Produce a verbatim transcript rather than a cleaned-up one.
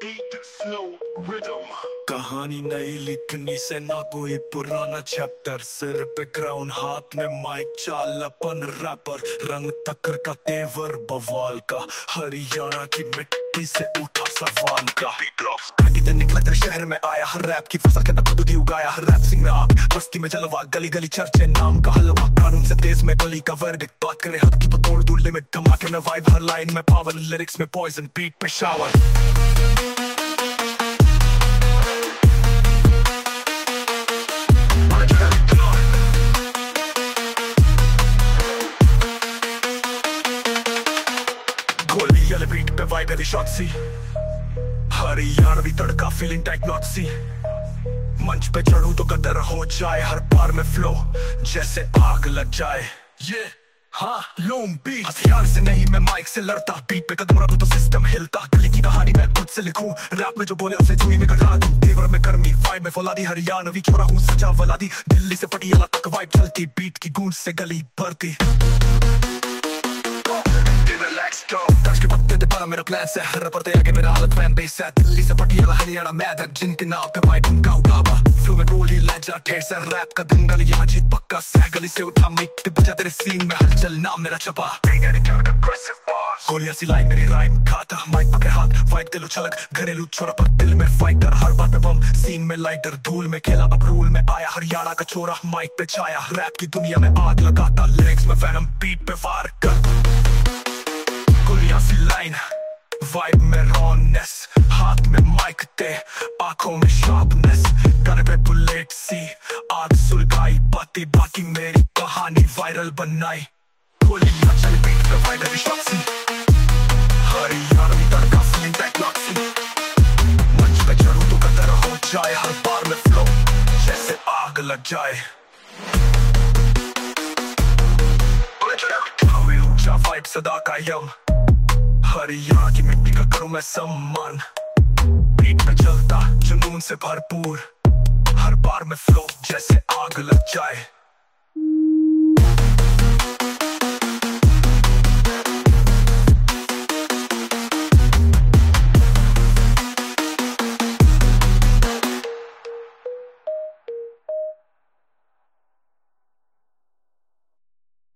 beat, flow, rhythm. कहानी नई लिखनी से ना कोई पुराना चैप्टर, सिर पे क्राउन हाथ में माइक, चाल अपन रैपर, रंग तकर का तेवर बवाल का, हरियाणा की मिट्टी से उठा सवाल का। घाटी निकला तेरे शहर में आया, हर रैप की फसल के खुद ही उगाया, हर रैप सिंह में आप बस्ती में जलवा, गली गली चर्चे नाम का हलवा, कानून से तेज में गली का वर्डिक्ट, बात करे हद की तो तोड़ दूं लिमिट, धमाके में वाइब, हर लाइन में पावर, लिरिक्स में पॉइजन, बीट पे शावर। गोली वाले बीट पे वाइब है शॉट सी, हरियाणवी तड़का फीलिंग टाइप नॉट सी, मंच पे चढ़ूं तो कदर हो जाए, हर बार में फ्लो जैसे आग लग जाए। ये हाँ लूम बीट, हथियार से नहीं मैं माइक से लड़ता, बीट पे कदम रखूं तो सिस्टम हिलता, गली की कहानी मैं खुद से लिखूं, रैप में जो बोले उसे जुई में कटा दूं, तेवर में गर्मी वाइब में फौलादी, हरियाणवी छोरा हूँ सजा वलादी, दिल्ली से पटियाला तक वाइब चलती, बीट की गूंज से गली भरती। ताश के पत्ते दे पारा मेरा प्लान से, हर रैपर आगे मेरा हालत फैन बेस है, दिल्ली से पटियाला हरियाणा मैदान, जिनके नाम पे माइक उनका उठावा, फ्लो में रोली लहजा ठेर से, रैप का दंगल यहाँ जीत पक्का से, गली से उठा माइक ते बजा तेरे सीन में हलचल, नाम मेरा छपा, गोलियां सी लाइन मेरी राइम खाता, माइक पकड़े हाथ फाइट दिल उछलक, घरेलू छोरा पर दिल में फाइटर, हर बात पे बम सीन में लाइटर, धूल में खेला अब रूल में आया, हरियाणा का छोरा माइक पे छाया, रैप की दुनिया में आग लगाता, लिरिक्स में फैनम बीट पे वार कर, गोलियां सी लाइन वाइब में रॉनेस, हाथ में माइक ते आंखों में शार्पनेस, गाने पे बुलेट सी आग सुलगाई, बातें बाकी मेरी कहानी वायरल बनाई, गोलियां चली बीट पे वाइब है शॉट सी, हरियाणवी तड़का फीलिंग टाइप नॉट सी, मंच पे चढ़ूं तो कदर हो जाए, हर बार में फ्लो जैसे आग लग जाए। वाइब सदा कायम, हरियाणा की मिट्टी का करूं मैं सम्मान, बीट में चलता जुनून से भरपूर, हर बार में फ्लो जैसे आग लग जाए।